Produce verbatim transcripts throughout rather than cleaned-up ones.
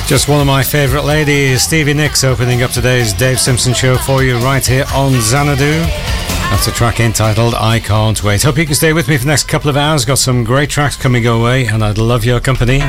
Just one of my favourite ladies, Stevie Nicks, opening up today's Dave Simpson show for you right here on Xanadu. That's a track entitled I Can't Wait. Hope you can stay with me for the next couple of hours. Got some great tracks coming your way, and I'd love your company.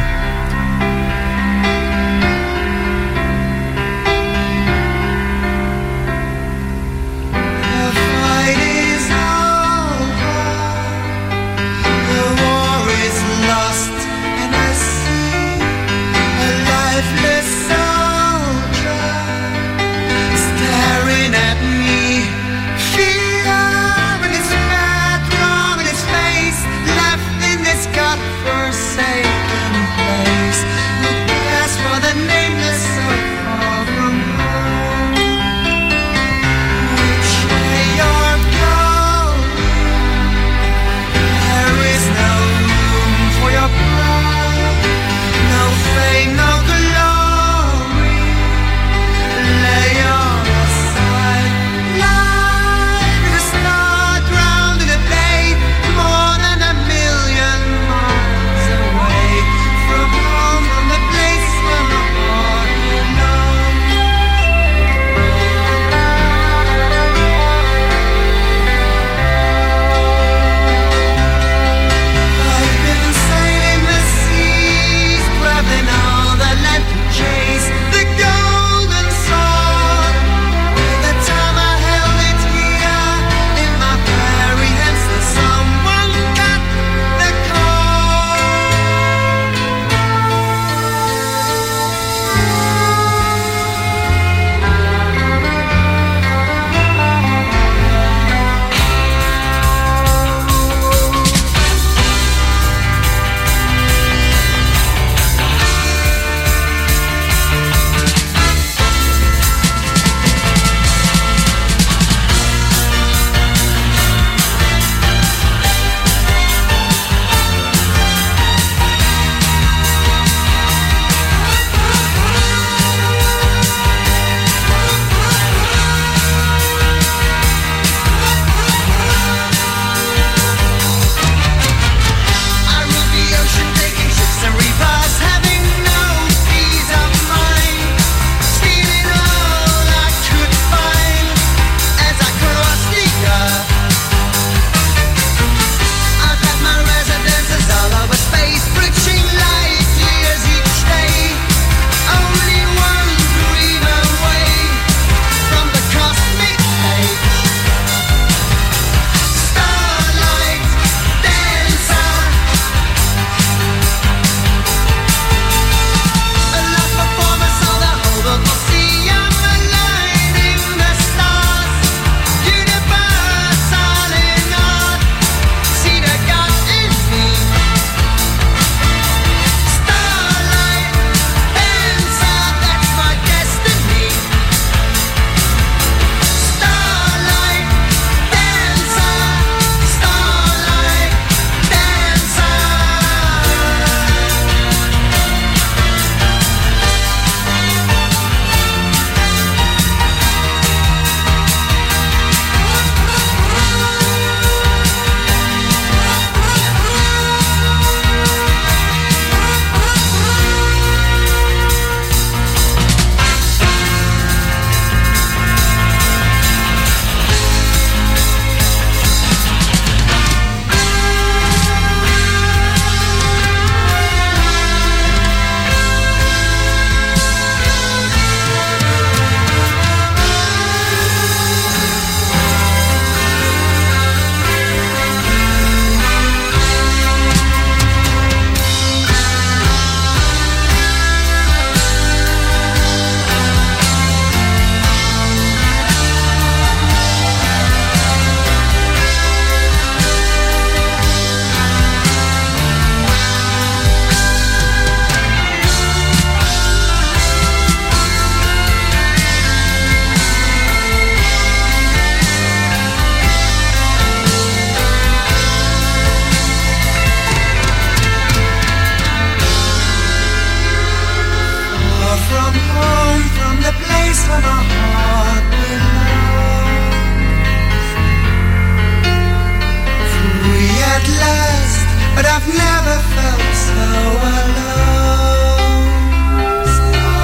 I've never felt so alone.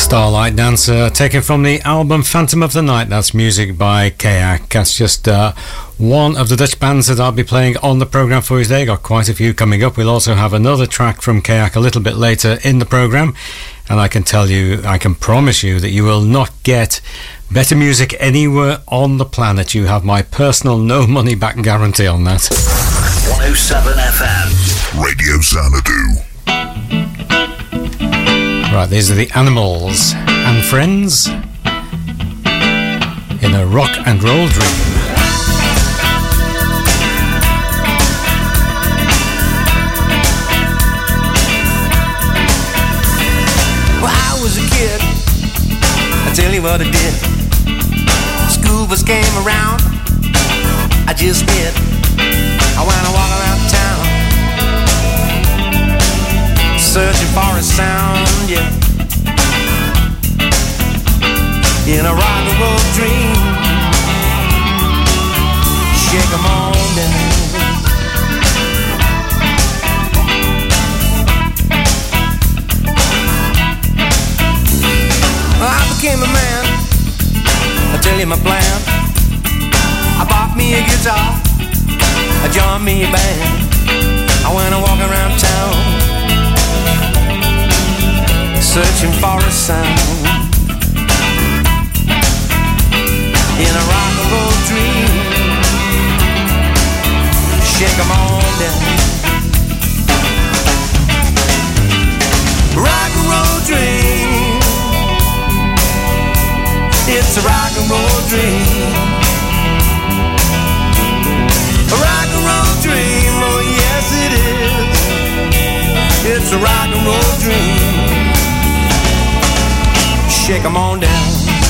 Starlight Dancer, taken from the album Phantom of the Night. That's music by Kayak. That's just uh, one of the Dutch bands that I'll be playing on the programme for you today. Got quite a few coming up. We'll also have another track from Kayak a little bit later in the programme. And I can tell you, I can promise you that you will not get better music anywhere on the planet. You have my personal no money back guarantee on that. one oh seven F M Radio Xanadu. Right, these are the Animals and Friends in a rock and roll dream. Well, I was a kid, I tell you what I did. School bus came around, I just did. I went and walked around town, searching for a sound, yeah, in a rock and roll dream. Shake 'em on down. I became a man, I tell you my plan. I bought me a guitar, I joined me a band. I went and walked around town, searching for a sound, in a rock and roll dream. Shake 'em on down. Rock and roll dream. It's a rock and roll dream. A rock and roll dream, oh yes it is. It's a rock and roll dream. Shake 'em on down.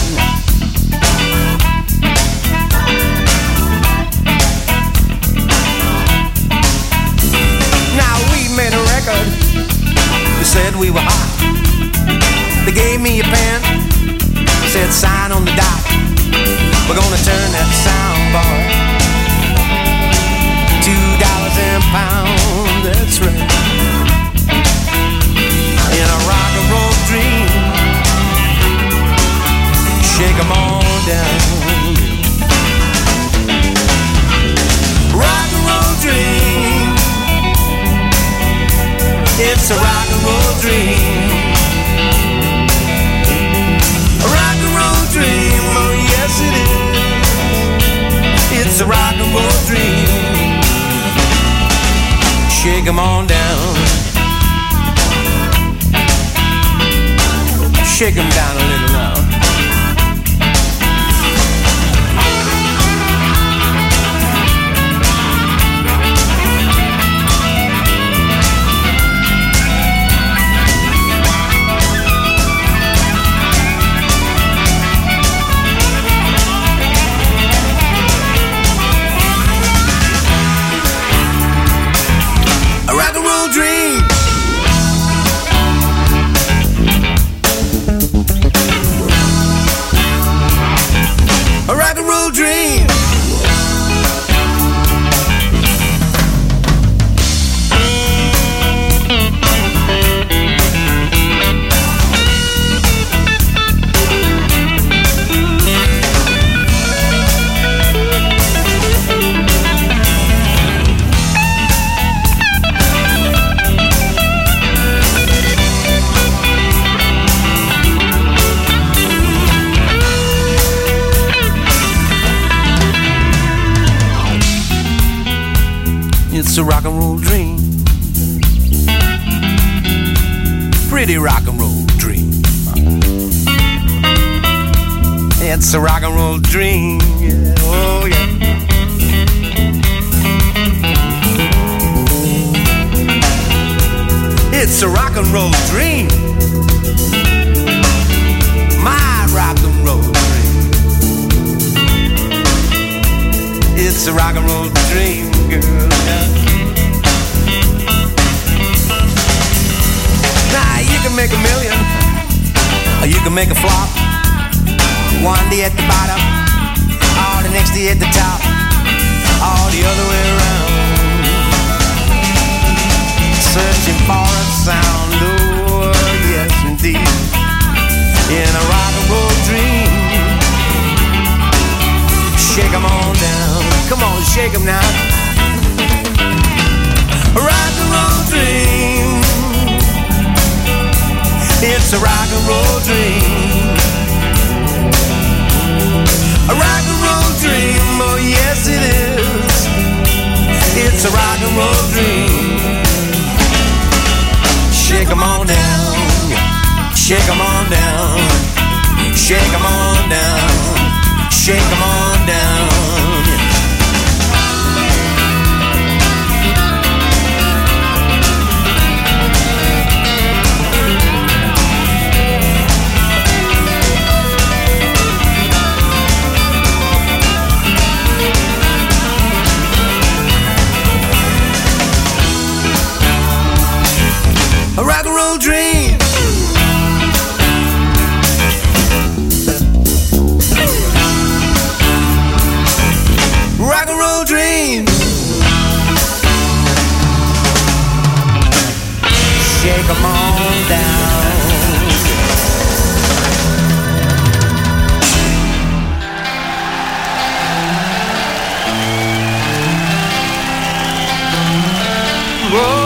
Now we made a record, they said we were hot. They gave me a pen, said sign on the dot. We're gonna turn that soundbar two dollars a pound, that's right. In a rock and roll dream. Shake 'em on down. Rock and roll dream. It's a rock and roll dream. A rock and roll dream, oh yes it is. It's a rock and roll dream. Shake 'em on down. Shake 'em down a little now. Dream. A rock and roll dream. It's a rock and roll dream. Pretty rock and roll dream. It's a rock and roll dream. Yeah. Oh yeah. It's a rock and roll dream. My rock and roll dream. It's a rock and roll dream, girl. Yeah. Now you can make a million, or you can make a flop. One day at the bottom, or the next day at the top, or the other way around. Searching for a sound, oh yes indeed. in a rock and roll dream. Shake 'em on down, come on, shake 'em now. A rock and roll dream. It's a rock and roll dream. A rock and roll dream, oh yes it is. It's a rock and roll dream. Shake 'em on down, shake 'em on down, shake 'em on down, shake 'em on down. A rock and roll dream. Rock and roll dream. Shake 'em on down. Whoa.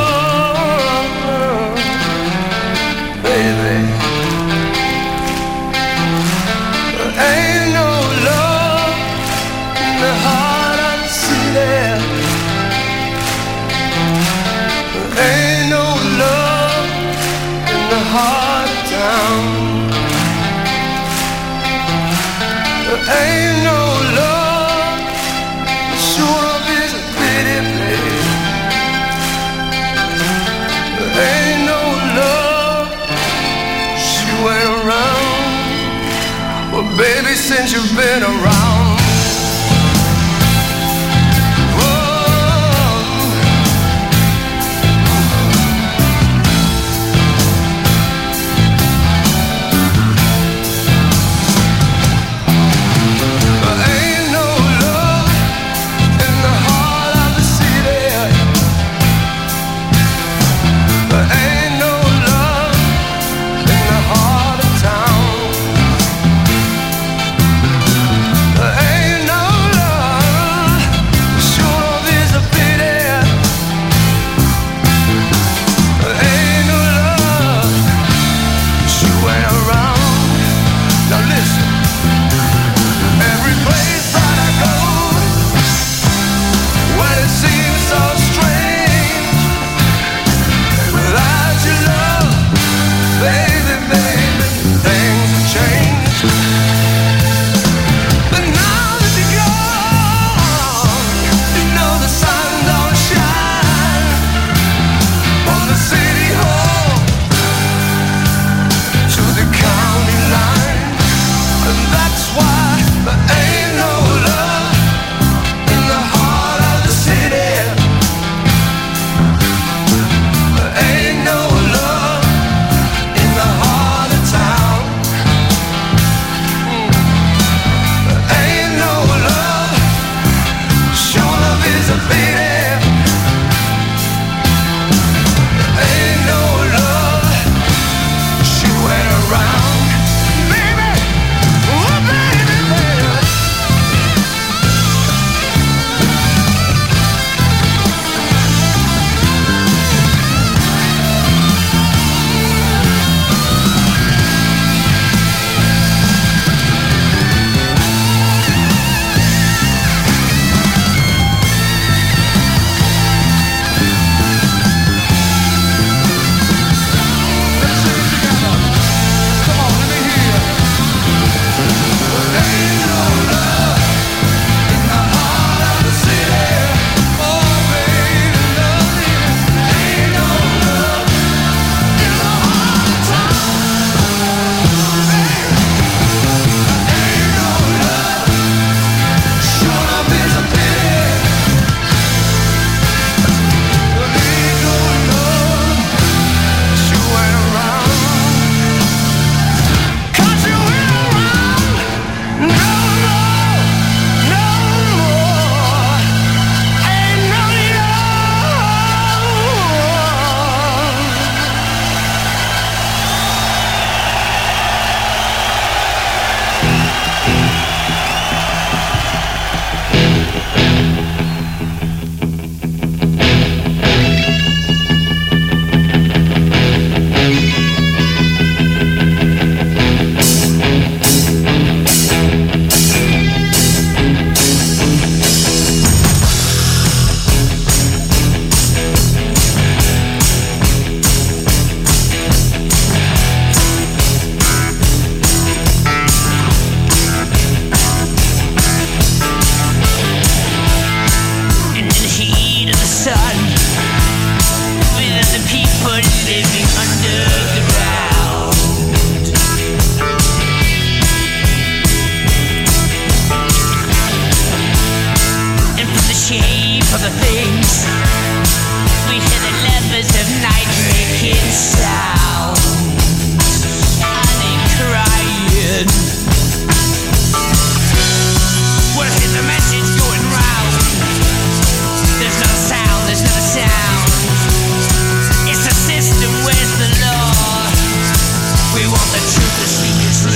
Ain't no love, sure of is a pity, babe. Ain't no love, she went around. Well, baby, since you've been around. Why there ain't no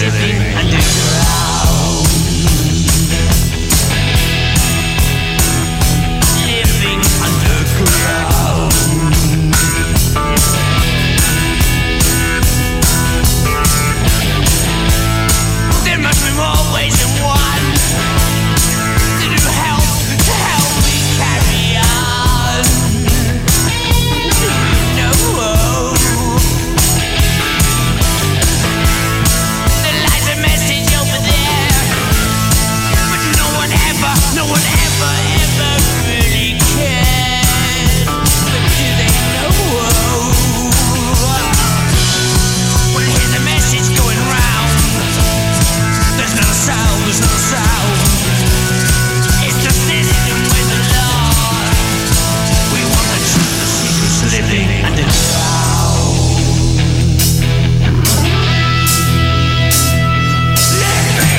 living underground. Living underground. There must be more ways than one to do help, to help me carry on. No, there lies a message over there, but no one ever, no one ever, ever really cared. But do they know? Well, here's a message going round. There's no sound, there's no sound. It's the system with the law. We want the truth, the secrets living underground. Living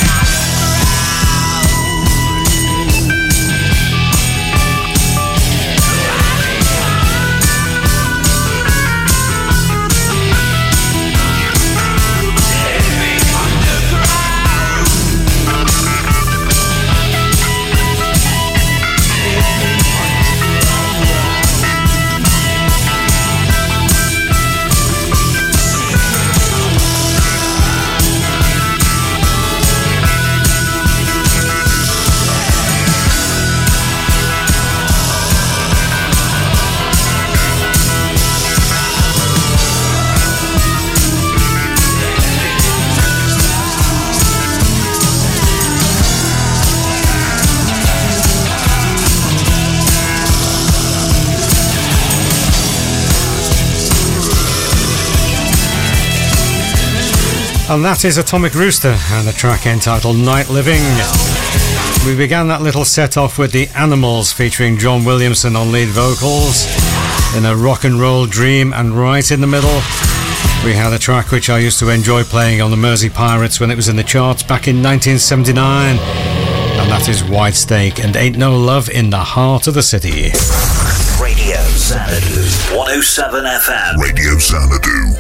And that is Atomic Rooster and a track entitled Night Living. We began that little set off with the Animals featuring John Williamson on lead vocals in a rock and roll dream, and right in the middle we had a track which I used to enjoy playing on the Mersey Pirates when it was in the charts back in nineteen seventy-nine, and that is Whitesnake and Ain't No Love in the Heart of the City. Radio Xanadu, one oh seven F M. Radio Xanadu.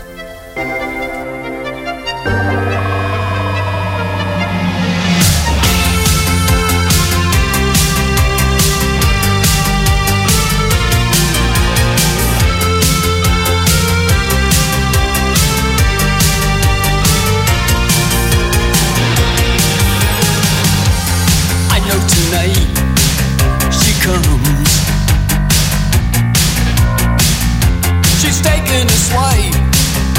She comes. She's taking a sway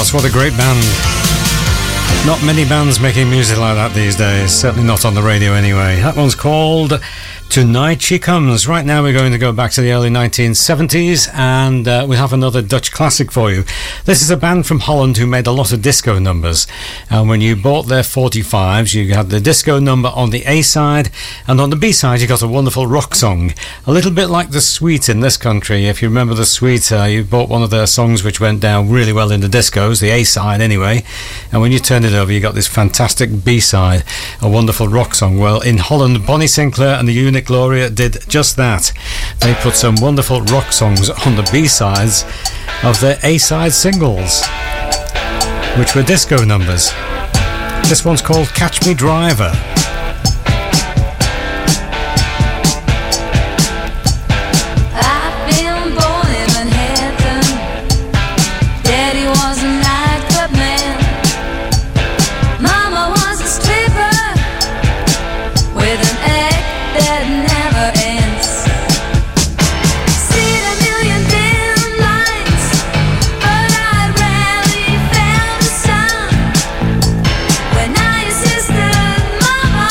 Gods, what a great band. Not many bands making music like that these days, certainly not on the radio anyway. That one's called Tonight She Comes. Right now we're going to go back to the early nineteen seventies and uh, we have another Dutch classic for you. This is a band from Holland who made a lot of disco numbers, and when you bought their forty-fives you had the disco number on the A side, and on the B side you got a wonderful rock song, a little bit like the Sweet in this country. If you remember the Sweet, uh, you bought one of their songs which went down really well in the discos, the A side anyway, and when you turned it over you got this fantastic B side, a wonderful rock song. Well, in Holland, Bonnie Sinclair and the Unit Gloria did just that. They put some wonderful rock songs on the B-sides of their A-side singles, which were disco numbers. This one's called Catch Me Driver. Mama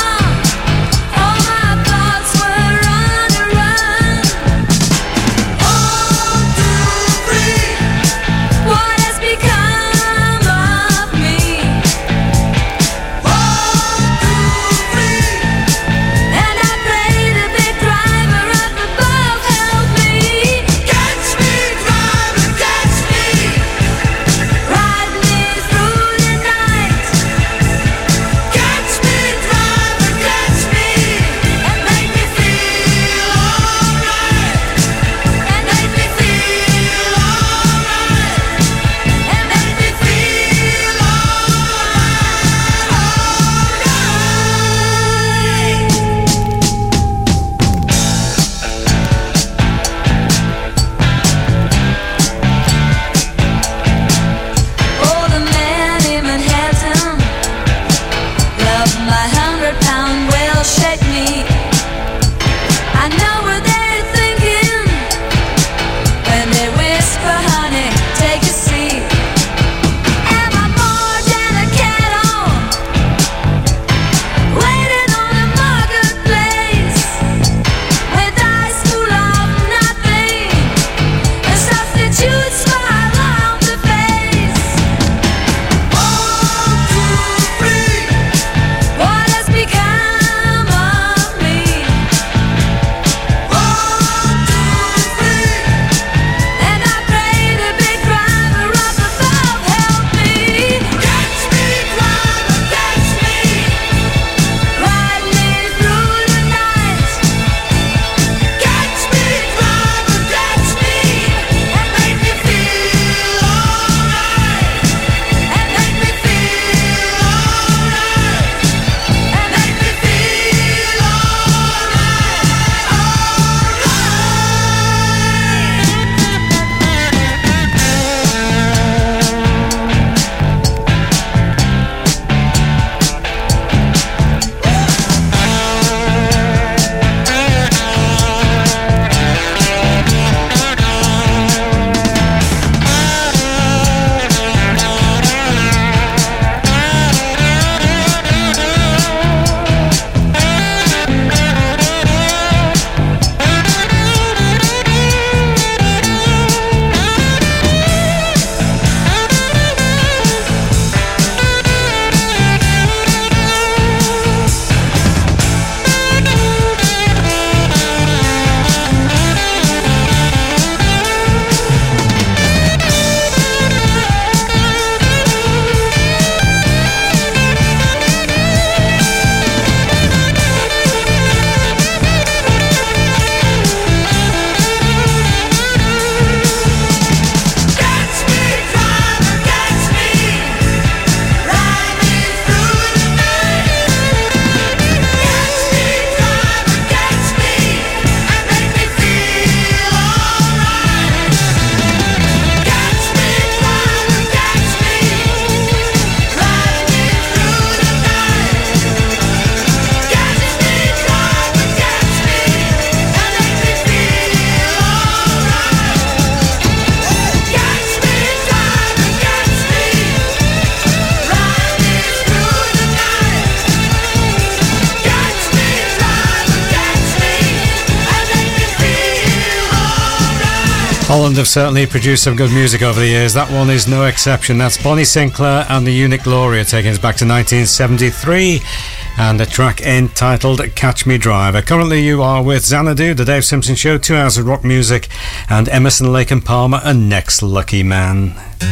Holland have certainly produced some good music over the years. That one is no exception. That's Bonnie Sinclair and the Unit Gloria, taking us back to nineteen seventy-three, and a track entitled Catch Me Driver. Currently you are with Xanadu, the Dave Simpson Show, two hours of rock music, and Emerson, Lake and Palmer and Next Lucky Man.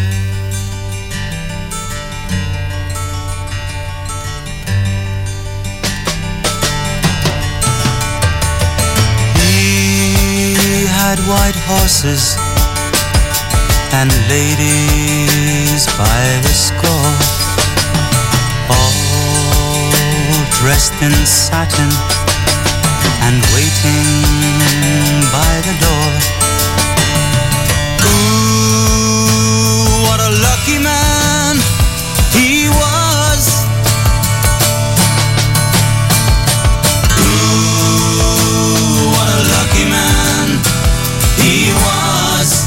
White horses and ladies by the score, all dressed in satin and waiting by the door. Ooh, what a lucky man he was. Ooh, what a lucky man he was.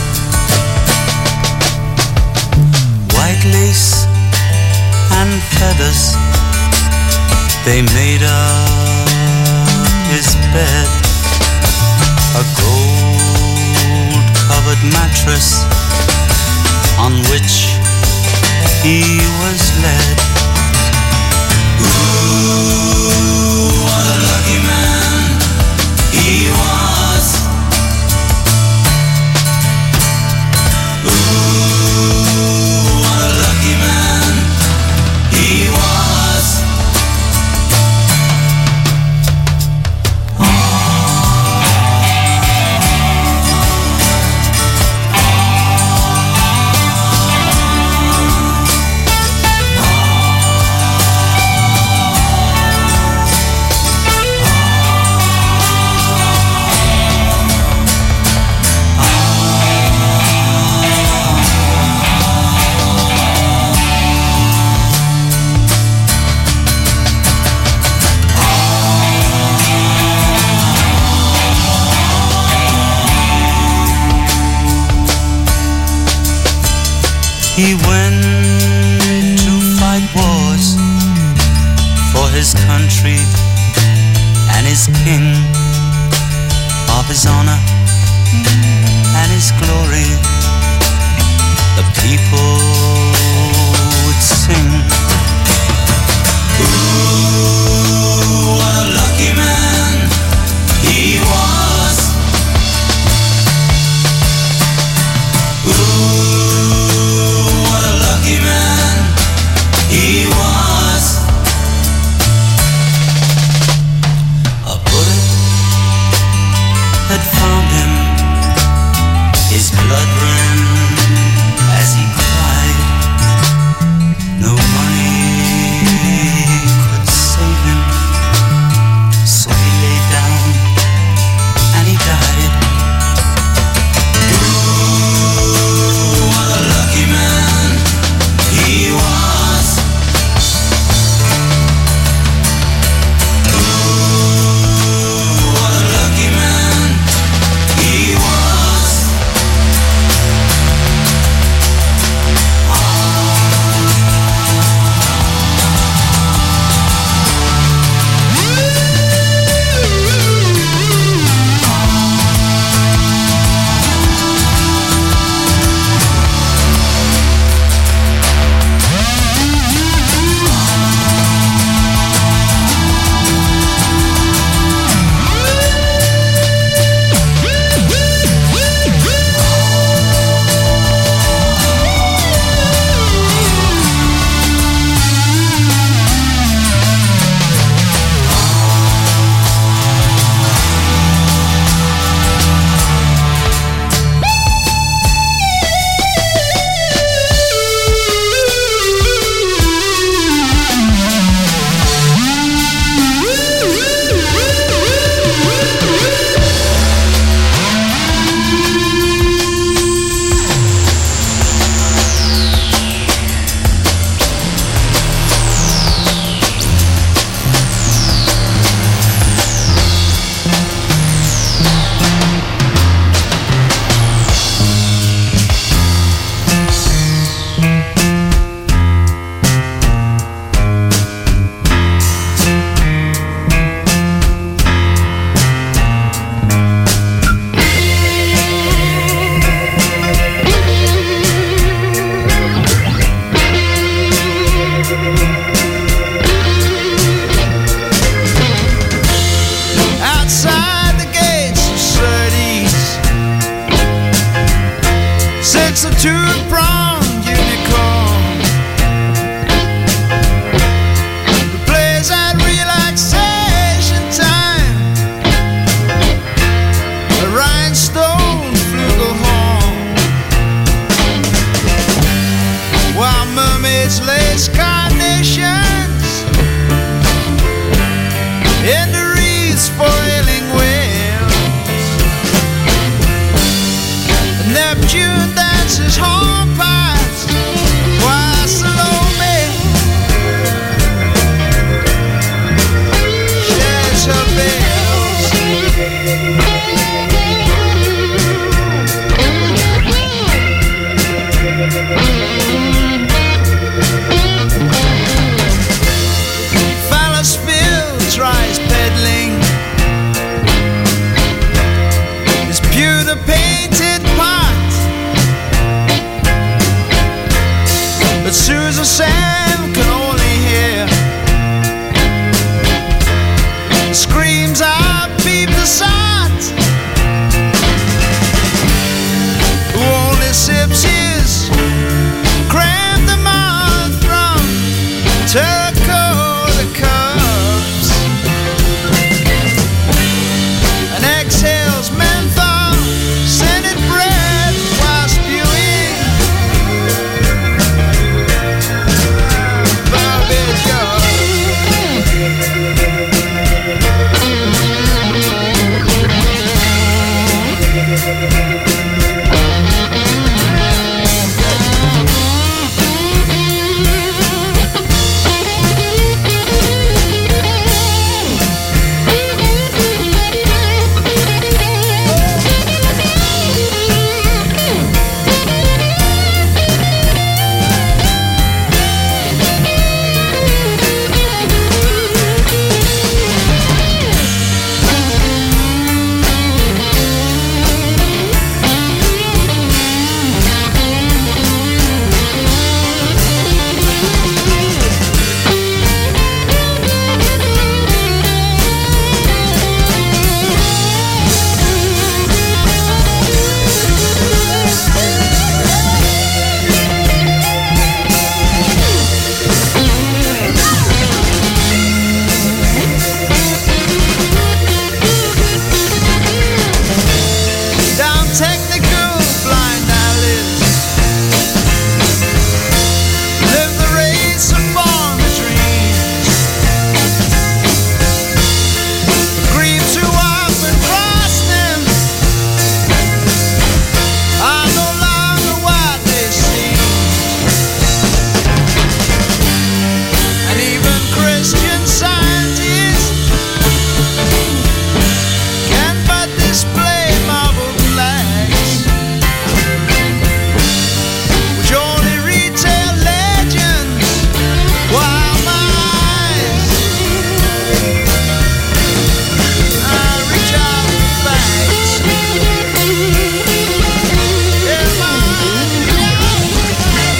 White lace and feathers, they made up his bed. A gold-covered mattress on which he was led. Ooh, what a lucky man he was. Ooh, what a lucky man he was. He went to fight wars for his country and his king, of his honor and his glory. The people would sing. Ooh, what a lucky man he was. Ooh, man he was. A bullet had found him It's a two-pronged unicorn. It plays at relaxation time. A rhinestone flugelhorn. While mermaids lace carnations in the wreaths for ailing whales. Neptune dances hornpipes while Salome sheds her veils. Phallus-Phil tries peddling his pewter-painted pot, but Susan Sam can only hear the screams of Peep the Sot, who only sips his crème de menthe from terracotta cups and exhales menthol scented breath while spewing Bobby's gum. Down technical blind alleys live the race of former dreams, but grief too often cross them are no longer what they seem, and even Christian scientists can but display marble flags, which only retell legends, while my eyes I reach out for facts. Yeah, my eyes reach out for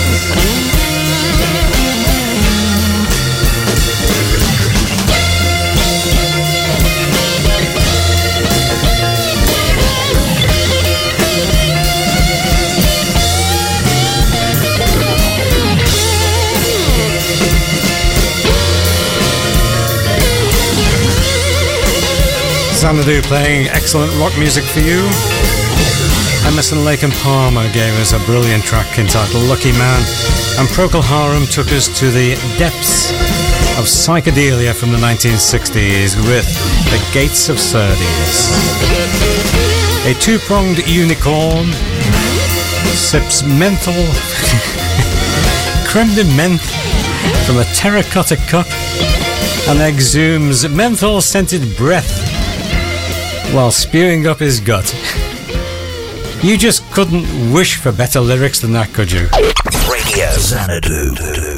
Xanadu playing excellent rock music for you. Emerson, Lake and Palmer gave us a brilliant track entitled Lucky Man, and Procol Harum took us to the depths of psychedelia from the nineteen sixties with The Gates of Sardis. A two-pronged unicorn sips menthol creme de menthe from a terracotta cup and exhumes menthol-scented breath while spewing up his gut. You just couldn't wish for better lyrics than that, could you? Radio Xanadu.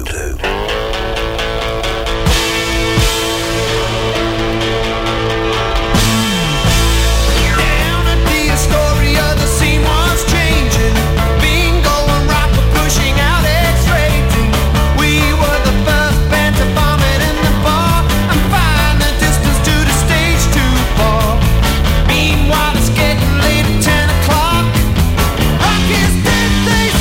Down at the Astoria, the scene was changing. Bingo and rock were pushing out X-rating. We were the first band to bomb it in the bar and find the distance to the stage too far. Meanwhile, it's getting late at ten o'clock. Rock is dead, they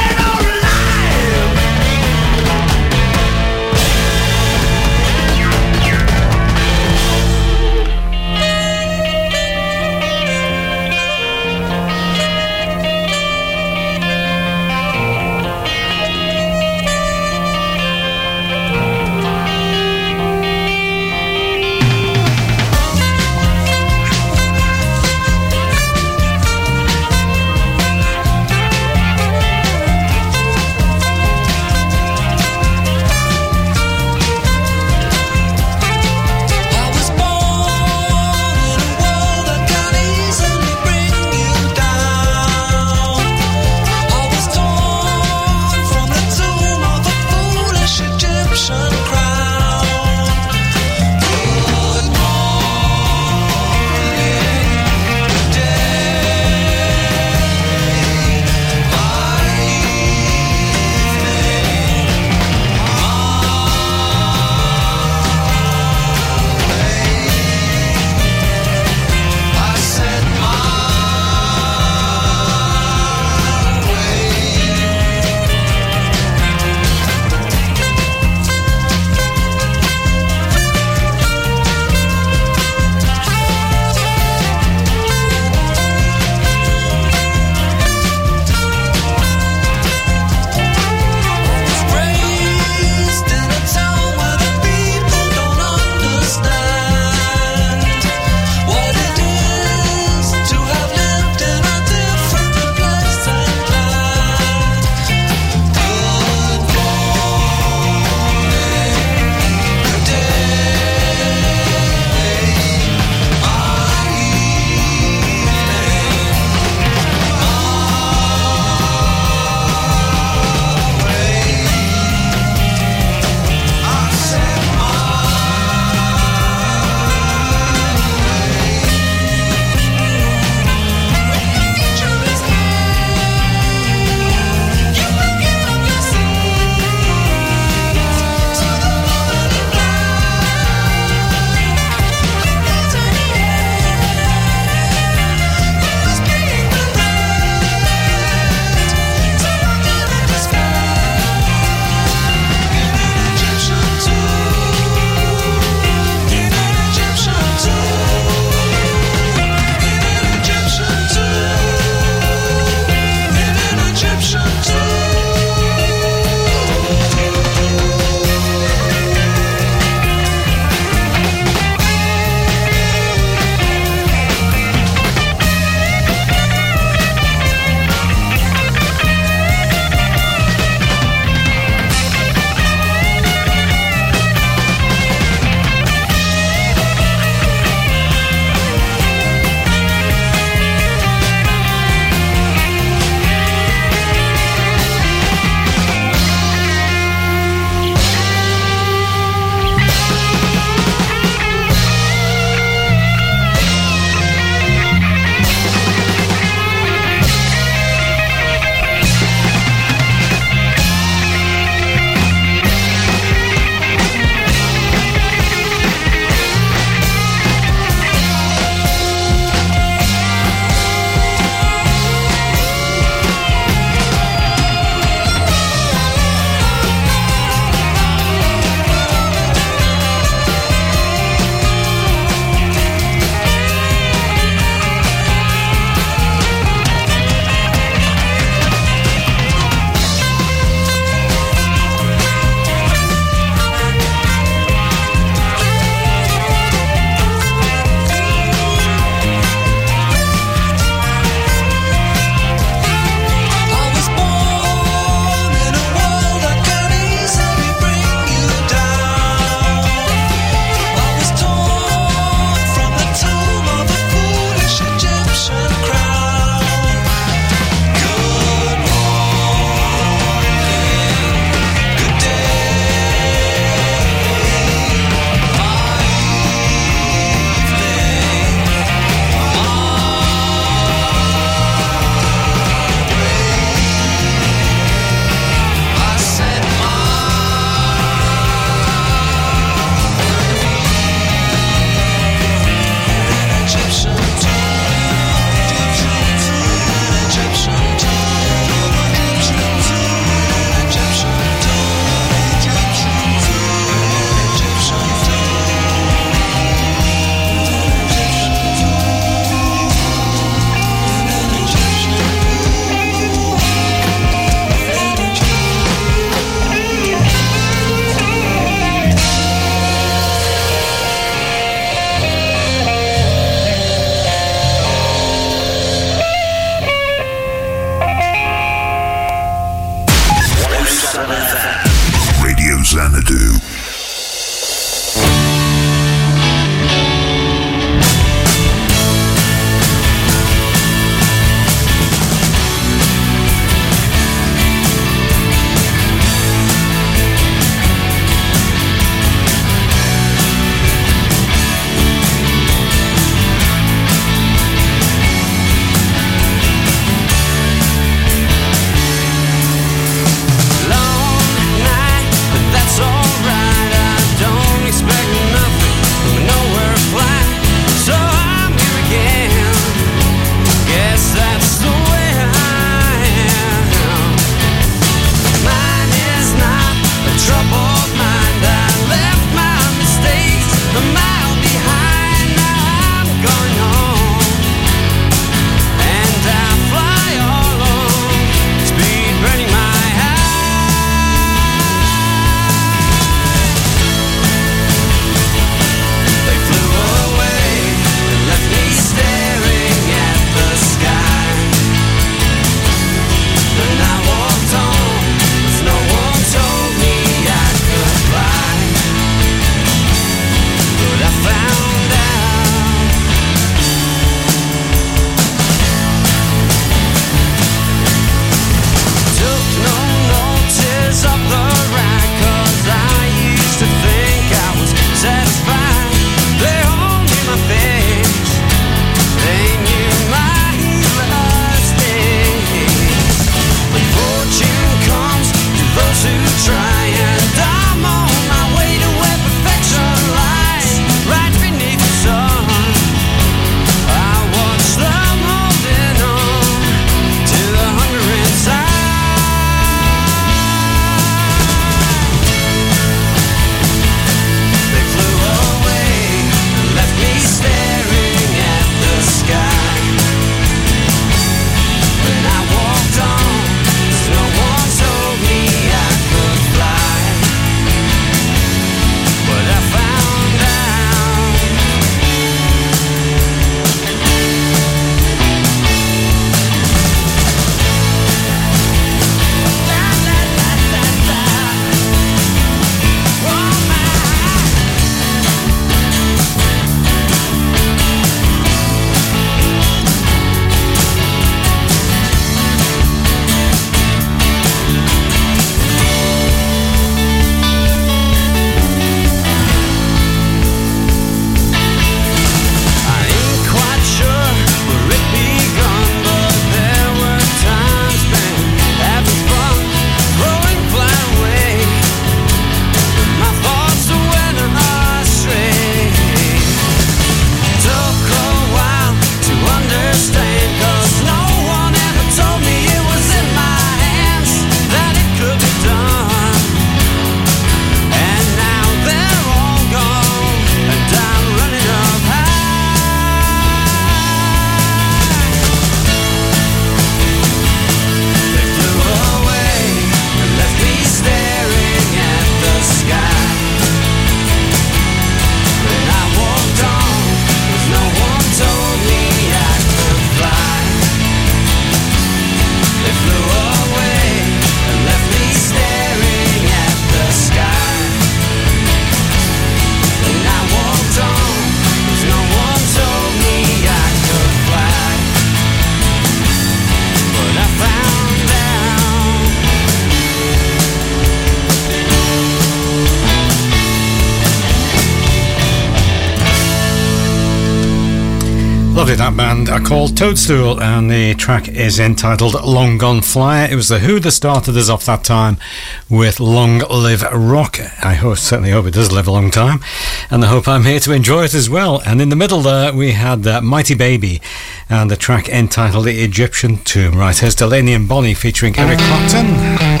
Melody, that band are called Toadstool, and the track is entitled Long Gone Flyer. It was The Who that started us off that time with Long Live Rock. I hope, certainly hope it does live a long time, and I hope I'm here to enjoy it as well. And in the middle there we had uh, Mighty Baby and the track entitled The Egyptian Tomb. Right, here's Delaney and Bonnie featuring Eric Clapton.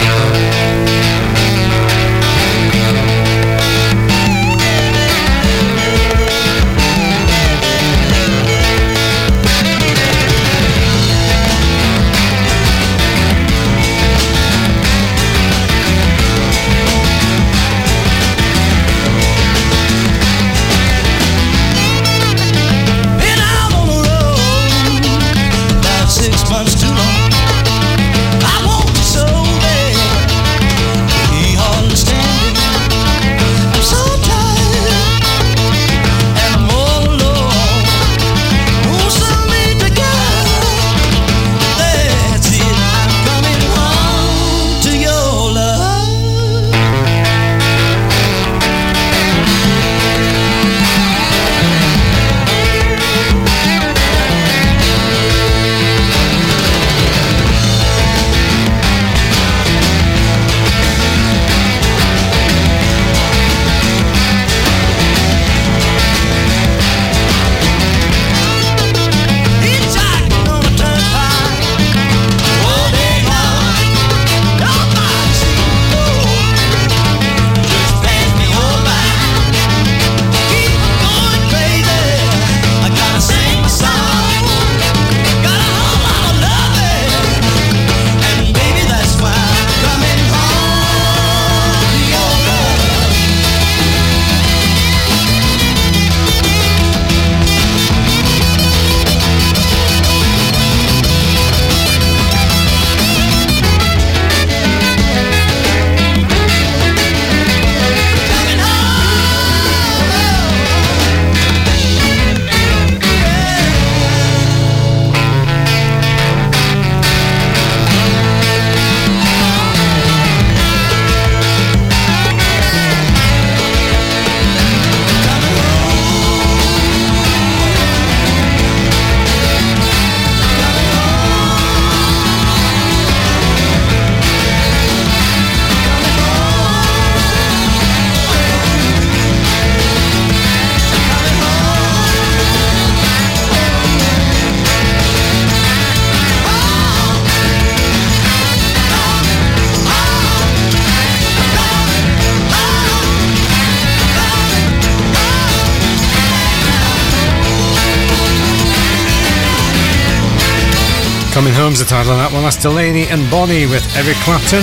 Coming Home's the title of that one. That's Delaney and Bonnie with Eric Clapton.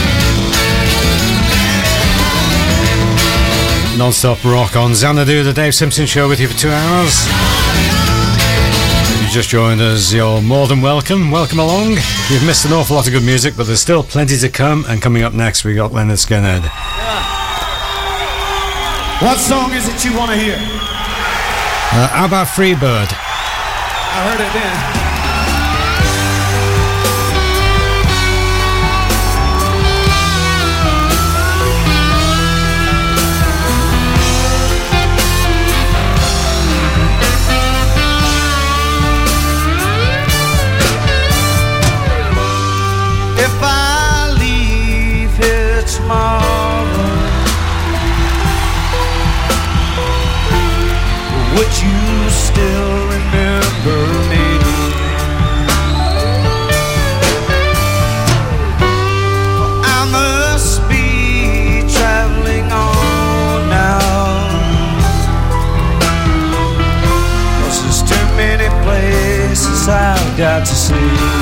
Non-stop rock on Xanadu, the Dave Simpson Show, with you for two hours. If you just joined us, you're more than welcome. Welcome along. You've missed an awful lot of good music, but there's still plenty to come. And coming up next, we got Leonard Skinner. Yeah. What song is it you want to hear? Uh, how about Freebird? I heard it then. If I leave here tomorrow, would you still remember me? I must be traveling on now, 'cause there's too many places I've got to see.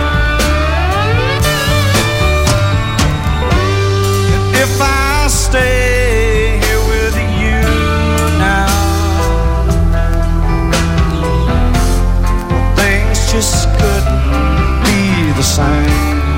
If I stay here with you now, things just couldn't be the same.